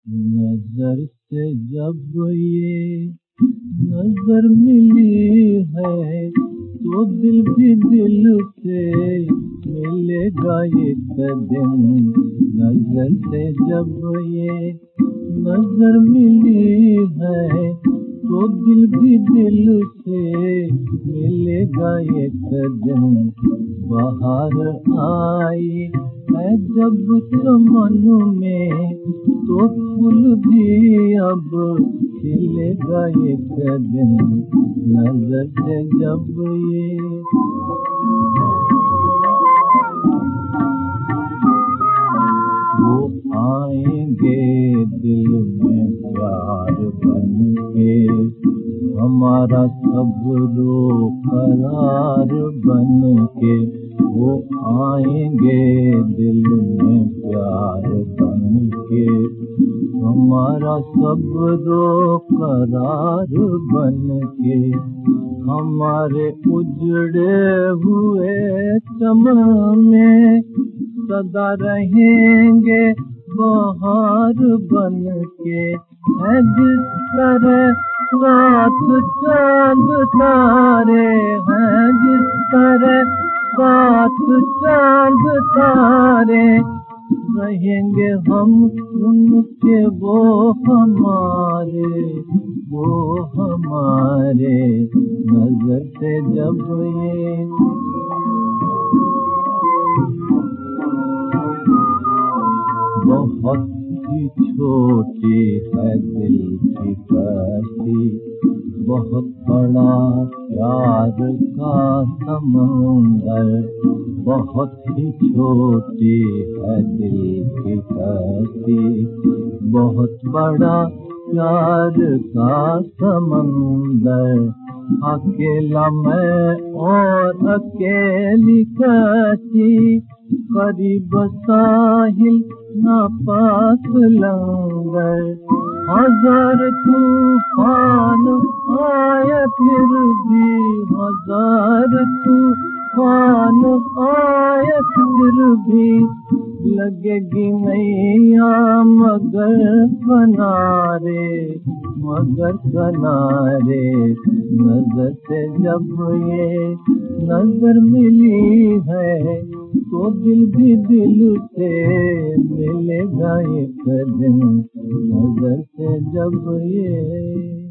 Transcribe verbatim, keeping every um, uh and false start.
नजर से जब ये नजर मिली है तो दिल भी दिल से मिलेगा एक दिन। नजर से जब ये नजर मिली है तो दिल भी दिल से मिलेगा एक दिन। बाहर आई है जब चमन में तो फूल भी अब खिलेगा एक दिन। नजर से जब ये वो आएंगे दिल में प्यार बन के, हमारा सब रो करार बन के। वो आएंगे दिल में प्यार बन के, हमारा सब रो करार बन के। हमारे उजड़े हुए चमन में सदा रहेंगे बहार बन के। है जिस तरह रात चांद तारे हैं, जिस तरह रात चांद तारे, रहेंगे हम उनके वो हमारे वो हमारे। नजर से जब ये बहुत ही छोटी है दिल की कश्ती, बहुत बड़ा प्यार का समुंदर। बहुत ही छोटी है दिल की कश्ती, बहुत बड़ा प्यार का समंदर। अकेला मैं और अकेली कश्ती, करीब साहिल ना पास लंगर। हजार तूफान आए फिर भी, हजार तूफान आए फिर भी, लगेगी नैया मगर किनारे मगर किनारे। नजर से जब ये नजर मिली है तो दिल भी दिल से मिलेगा एक दिन। नजर से जब ये